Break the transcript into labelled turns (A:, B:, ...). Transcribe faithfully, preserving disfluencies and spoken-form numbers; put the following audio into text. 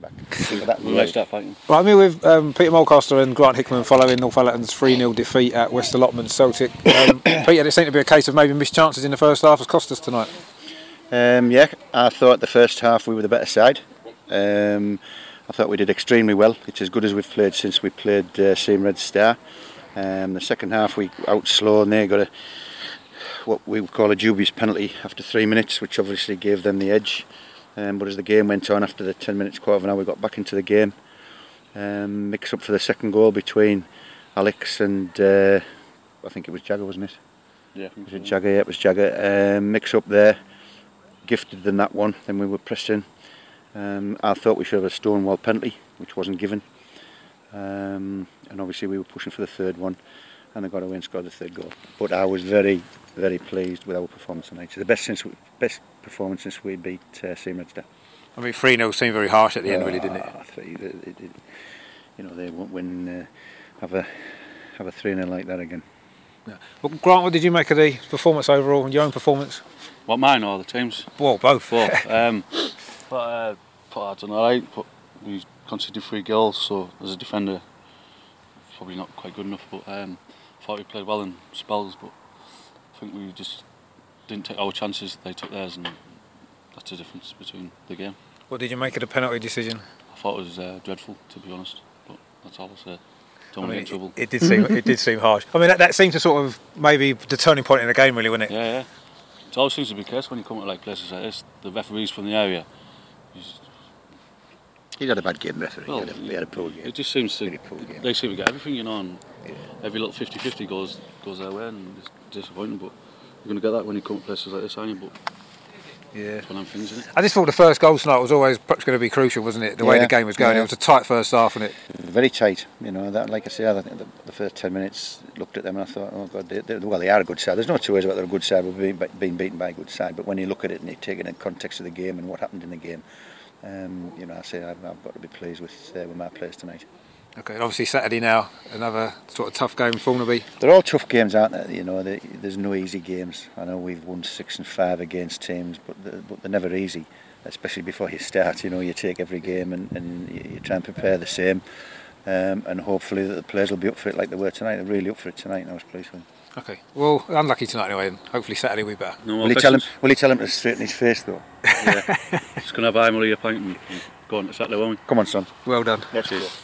A: back. That
B: we might start fighting.
C: Well, I mean, with um, Peter Mulcaster and Grant Hickman following Northallerton's three nil defeat at West Allotment Celtic, um, Peter, it seemed to be a case of maybe missed chances in the first half has cost us tonight.
A: Um, yeah, I thought the first half we were the better side. Um, I thought we did extremely well. It's as good as we've played since we played uh, Same Red Star. Um, the second half we out slow and they got a what we would call a dubious penalty after three minutes, which obviously gave them the edge. Um, but as the game went on, after the ten minutes, quarter of an hour, we got back into the game. Um, mix up for the second goal between Alex and uh, I think it was Jagger, wasn't it?
B: Yeah.
A: Was it Jagger? Yeah, it was Jagger. Um, mix up there, gifted them that one. Then we were pressed in. Um, I thought we should have a Stonewall penalty, which wasn't given. Um, and obviously we were pushing for the third one, and they got away and scored the third goal. But I was very, very pleased with our performance tonight. It's the best since we, best performance since we beat uh, Same Red Star.
C: I mean, three nil seemed very harsh at the end, really, didn't it?
A: Uh, three, it, it, it, you know, they won't win. Uh, have a have a three nil like that again.
C: Yeah. Well, Grant, what did you make of the performance overall? Your own performance?
B: What, mine or the team's?
C: Well, both.
B: Both. um, but uh, put our done alright. But we conceded three goals, so as a defender, probably not quite good enough. But um, I thought we played well in spells, but I think we just didn't take our chances. They took theirs, and that's the difference between the game.
C: What did you make of the penalty decision?
B: I thought it was uh, dreadful, to be honest. But that's all I'll say. Don't
C: I mean,
B: get in trouble.
C: It, it did seem it did seem harsh. I mean, that, that seemed to sort of maybe the turning point in the game, really, wasn't it?
B: Yeah, yeah. It always seems to be the case when you come to like places like this. The referees from the area.
A: He had a bad game, referee.
B: Well,
A: he, had a, he had a poor game.
B: It just seems to.
A: Really poor game.
B: They seem to get everything, you know, and
A: Yeah.
B: every little fifty fifty goes goes their way, and it's disappointing. But you're going to get that when you come to places like this, aren't you? But
C: Yeah.
B: it's one of them things, isn't it?
C: I just thought the first goal tonight was always perhaps going to be crucial, wasn't it? The way
A: Yeah,
C: the game was going,
A: yeah.
C: it was a tight first half, wasn't it?
A: Very tight, you know. That, like I say, I think the, the first ten minutes looked at them and I thought, oh God, they, they, well, they are a good side. There's no two ways about they're a good side. We're being, being beaten by a good side. But when you look at it and you take it in the context of the game and what happened in the game, um, you know, I say I've, I've got to be pleased with uh, with my players tonight.
C: Okay, and obviously Saturday now, another sort of tough game, Thornaby.
A: They're all tough games, aren't they? You know, they, there's no easy games. I know we've won six and five against teams, but they're, but they're never easy. Especially before you start, you know, you take every game and, and you, you try and prepare the same, um, and hopefully that the players will be up for it like they were tonight. They're really up for it tonight, and I was pleased with them.
C: Okay, well, unlucky tonight anyway, and hopefully Saturday will be better.
B: No more
A: Will he tell him?
B: questions?
A: Will he tell him to straighten his face though?
B: Yeah. Just going to have Emily a pint and, and go on to Saturday, won't we?
A: Come on, son.
C: Well done.
A: Let's go.